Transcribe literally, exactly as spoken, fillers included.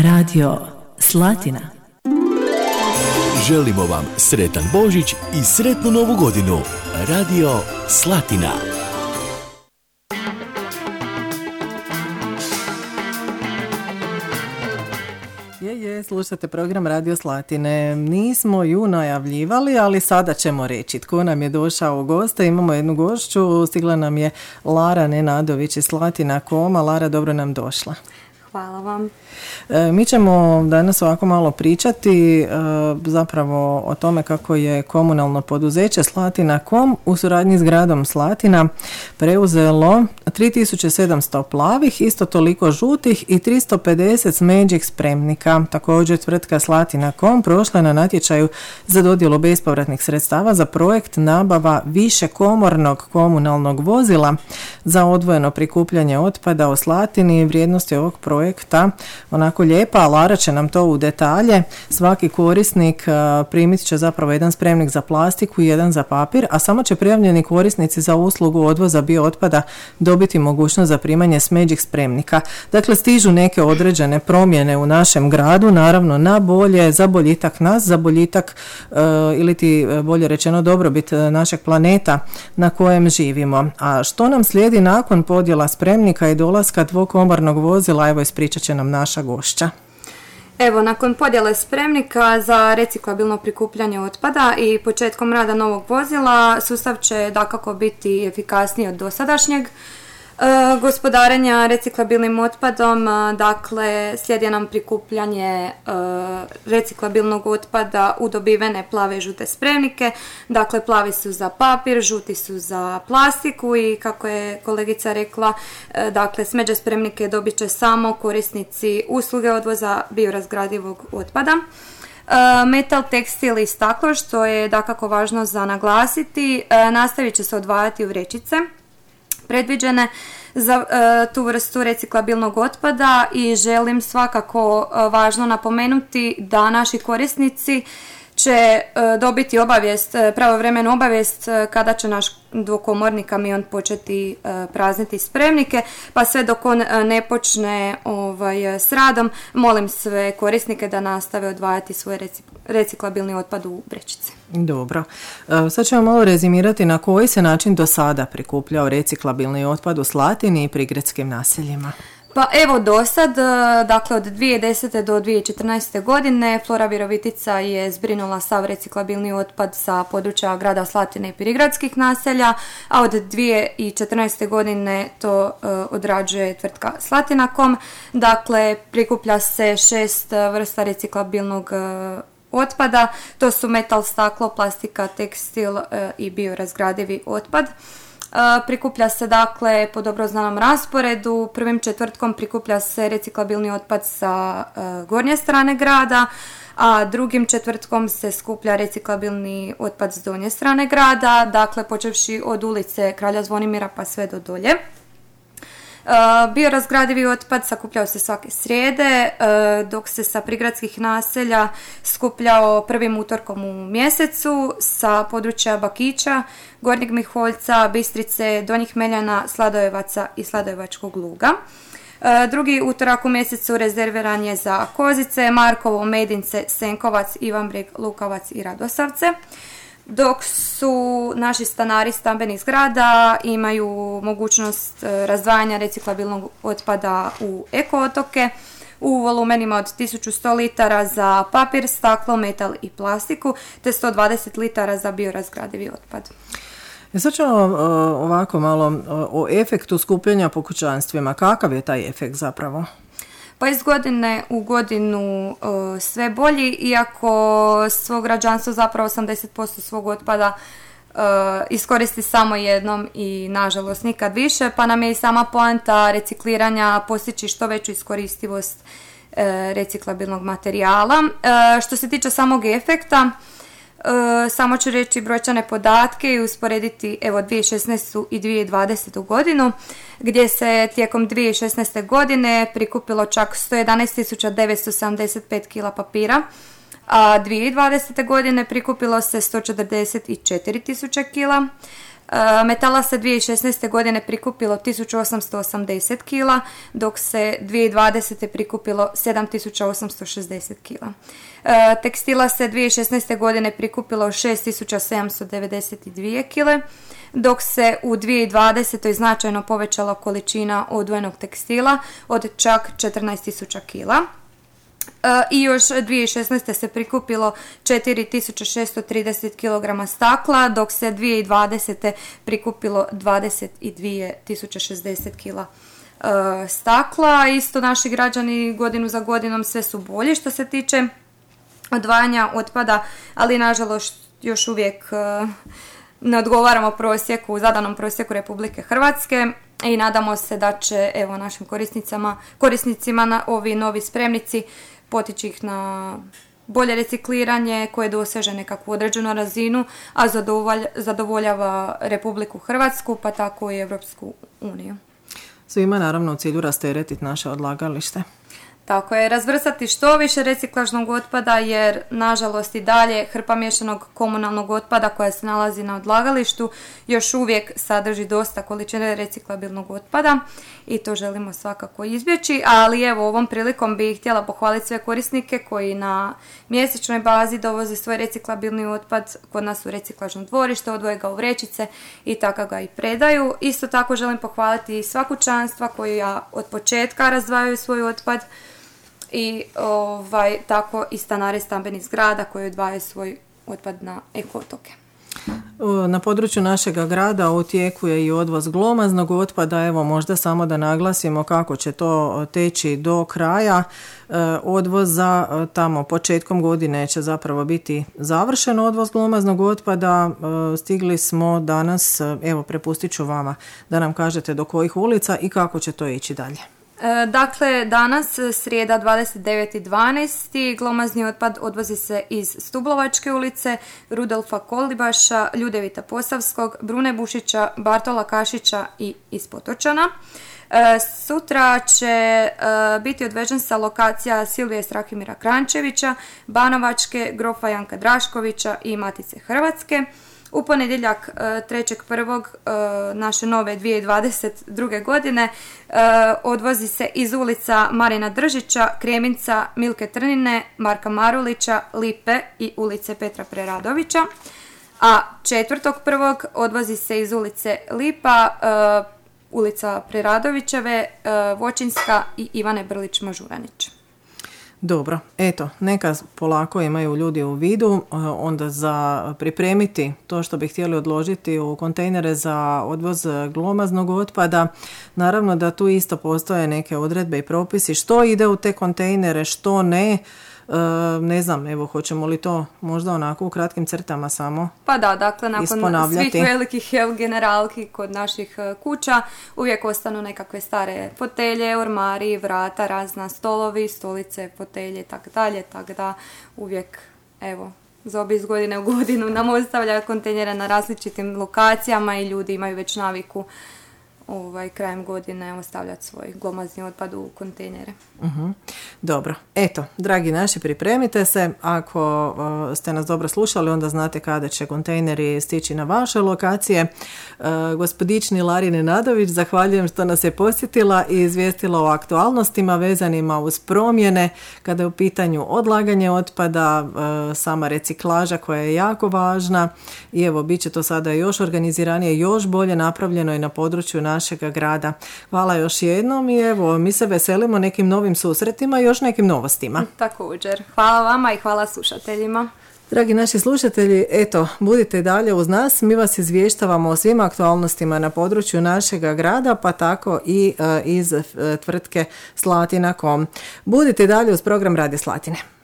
Radio Slatina. Želimo vam sretan Božić i sretnu Novu godinu. Radio Slatina. Je, je, slušate program Radio Slatine. Nismo ju najavljivali, ali sada ćemo reći tko nam je došao u goste. Imamo jednu gošću, stigla nam je Lara Nenadović iz Slatina koma. Lara, dobro nam došla. Hvala vam. E, mi ćemo danas ovako malo pričati e, zapravo o tome kako je komunalno poduzeće Slatina kom u suradnji s gradom Slatina preuzelo tri tisuće sedamsto plavih, isto toliko žutih i tristo pedeset smeđih spremnika. Također tvrtka Slatina kom prošla je na natječaju za dodjelu bespovratnih sredstava za projekt nabava višekomornog komunalnog vozila za odvojeno prikupljanje otpada u Slatini. Vrijednost je ovog projekta projekta, onako lijepa, a Lara će nam to u detalje. Svaki korisnik primit će zapravo jedan spremnik za plastiku i jedan za papir, a samo će prijavljeni korisnici za uslugu odvoza biootpada dobiti mogućnost za primanje smeđih spremnika. Dakle, stižu neke određene promjene u našem gradu, naravno na bolje, za boljitak nas, za boljitak e, ili ti bolje rečeno dobrobit našeg planeta na kojem živimo. A što nam slijedi nakon podjela spremnika i dolaska dvokomornog vozila, evo ispričat će nam naša gošća. Evo, nakon podjele spremnika za reciklabilno prikupljanje otpada i početkom rada novog vozila, sustav će dakako biti efikasniji od dosadašnjeg e, gospodarenja reciklabilnim otpadom. Dakle, slijedi nam prikupljanje e, reciklabilnog otpada u dobivene plave i žute spremnike. Dakle, plavi su za papir, žuti su za plastiku i kako je kolegica rekla, e, dakle, smeđe spremnike dobit će samo korisnici usluge odvoza biorazgradivog otpada. E, metal, tekstil i staklo, što je dakako važno za naglasiti, e, nastavit će se odvajati u vrećice predviđene za e, tu vrstu reciklabilnog otpada i želim svakako e, važno napomenuti da naši korisnici će e, dobiti obavijest, e, pravovremenu obavijest e, kada će naš dvokomorni kamion početi e, prazniti spremnike, pa sve dok on e, ne počne ovaj, s radom, molim sve korisnike da nastave odvajati svoj reci, reciklabilni otpad u vrećice. Dobro. E, sad ćemo malo rezimirati na koji se način do sada prikupljao reciklabilni otpad u Slatini i prigradskim naseljima. Pa evo do sad, dakle od dvije tisuće desete do dvije tisuće četrnaeste godine Flora Virovitica je zbrinula sav reciklabilni otpad sa područja grada Slatine i prigradskih naselja, a od dvije tisuće četrnaeste godine to uh, odrađuje tvrtka Slatina kom. Dakle, prikuplja se šest vrsta reciklabilnog uh, otpada, to su metal, staklo, plastika, tekstil uh, i biorazgradivi otpad. Uh, prikuplja se dakle po dobro znanom rasporedu. Prvim četvrtkom prikuplja se reciklabilni otpad sa uh, gornje strane grada, a drugim četvrtkom se skuplja reciklabilni otpad s donje strane grada, dakle počevši od ulice Kralja Zvonimira pa sve do dolje. Uh, biorazgradivi otpad sakupljao se svake srijede, uh, dok se sa prigradskih naselja skupljao prvim utorkom u mjesecu sa područja Bakića, Gornjeg Miholjca, Bistrice, Donjih Meljana, Sladojevaca i Sladojevačkog Luga. Uh, drugi utorak u mjesecu rezerviran je za Kozice, Markovo, Medince, Senkovac, Ivanbreg, Lukavac i Radosavce. Dok su naši stanari stambenih zgrada imaju mogućnost razdvajanja reciklabilnog otpada u eko otoke u volumenima od tisuću sto litara za papir, staklo, metal i plastiku te sto dvadeset litara za biorazgradivi otpad. E sad ćemo ovako malo o efektu skupljanja po kućanstvima. Kakav je taj efekt zapravo? Pa iz godine u godinu uh, sve bolji, iako svo građanstvo zapravo osamdeset posto svog otpada uh, iskoristi samo jednom i nažalost nikad više, pa nam je i sama poanta recikliranja postići što veću iskoristivost uh, reciklabilnog materijala. Uh, što se tiče samog efekta, Uh, samo ću reći brojčane podatke i usporediti evo dvije tisuće šesnaestu i dvije tisuće dvadesetu godinu, gdje se tijekom dvije tisuće šesnaeste godine prikupilo čak sto jedanaest tisuća devetsto sedamdeset pet kila papira, a dvije tisuće dvadesete godine prikupilo se sto četrdeset četiri tisuće kila. Metala se dvije tisuće šesnaeste. godine prikupilo tisuću osamsto osamdeset kila, dok se dvije tisuće dvadesete. prikupilo sedam tisuća osamsto šezdeset kila. Tekstila se dvije tisuće šesnaeste. godine prikupilo šest tisuća sedamsto devedeset dvije kile, dok se u dvije tisuće dvadesetoj. značajno povećala količina odvojenog tekstila od čak četrnaest tisuća kila. I još dvije tisuće šesnaeste. se prikupilo četiri tisuće šesto trideset kilograma stakla, dok se dvije tisuće dvadesete. prikupilo dvadeset dvije tisuće šezdeset kila stakla. Isto naši građani godinu za godinom sve su bolji što se tiče odvajanja otpada, ali nažalost još uvijek ne odgovaramo prosjeku, zadanom prosjeku Republike Hrvatske i nadamo se da će evo našim korisnicama, korisnicima na ovi novi spremnici potići ih na bolje recikliranje koje doseže nekakvu određenu razinu, a zadovoljava Republiku Hrvatsku pa tako i Europsku uniju. Svima naravno u cilju rasteretiti naše odlagalište. Tako je, razvrstati što više reciklažnog otpada jer nažalost i dalje hrpa miješanog komunalnog otpada koja se nalazi na odlagalištu još uvijek sadrži dosta količine reciklabilnog otpada i to želimo svakako izbjeći, ali evo ovom prilikom bih htjela pohvaliti sve korisnike koji na mjesečnoj bazi dovoze svoj reciklabilni otpad kod nas u reciklažno dvorište, odvoje ga u vrećice i tako ga i predaju. Isto tako želim pohvaliti sva kućanstva koja od početka razdvajaju svoj otpad i ovaj, tako i stanare stambenih zgrada koji odvajaju svoj otpad na eko-otoke. Na području našega grada u tijeku je i odvoz glomaznog otpada. Evo možda samo da naglasimo kako će to teći do kraja odvoza. Tamo početkom godine će zapravo biti završen odvoz glomaznog otpada. Stigli smo danas, evo prepustit ću vama da nam kažete do kojih ulica i kako će to ići dalje. Dakle, danas, srijeda dvadeset deveti dvanaesti glomazni otpad odvozi se iz Stublovačke ulice, Rudolfa Kolibaša, Ljudevita Posavskog, Brune Bušića, Bartola Kašića i iz Potočana. Sutra će biti odvežen sa lokacija Silvije Strahimira Krančevića, Banovačke, Grofa Janka Draškovića i Matice Hrvatske. U ponedjeljak trećeg prvog naše nove dvije tisuće dvadeset druge. godine odvozi se iz ulica Marina Držića, Kreminca, Milke Trnine, Marka Marulića, Lipe i ulice Petra Preradovića. A četvrtog prvog odvozi se iz ulice Lipa, ulica Preradovićeve, Voćinska i Ivane Brlić-Mažuranić. Dobro, eto, neka polako imaju ljudi u vidu, onda za pripremiti to što bi htjeli odložiti u kontejnere za odvoz glomaznog otpada. Naravno da tu isto postoje neke odredbe i propisi što ide u te kontejnere, što ne. Ne znam, evo, hoćemo li to možda onako u kratkim crtama samo Pa da, dakle, nakon svih velikih generalki kod naših kuća uvijek ostanu nekakve stare fotelje, ormari, vrata, razna stolovi, stolice, fotelje i tako dalje, tako da uvijek, evo, zobi iz godine u godinu nam ostavlja kontejnere na različitim lokacijama i ljudi imaju već naviku ovaj, krajem godine ostavljati svoj glomazni otpad u kontejnere. Uh-huh. Dobro, eto, dragi naši, pripremite se. Ako uh, ste nas dobro slušali, onda znate kada će kontejneri stići na vaše lokacije. Uh, gospodični Larine Nadović, zahvaljujem što nas je posjetila i izvijestila o aktualnostima vezanima uz promjene kada je u pitanju odlaganje otpada, uh, sama reciklaža koja je jako važna i evo, bit će to sada još organiziranije, još bolje napravljeno i na području našega grada. Hvala još jednom i evo, mi se veselimo nekim novim susretima i još nekim novostima. Također. Hvala vama i hvala slušateljima. Dragi naši slušatelji, eto, budite dalje uz nas. Mi vas izvještavamo o svim aktualnostima na području našega grada, pa tako i uh, iz uh, tvrtke Slatina dot com. Budite dalje uz program Radio Slatine.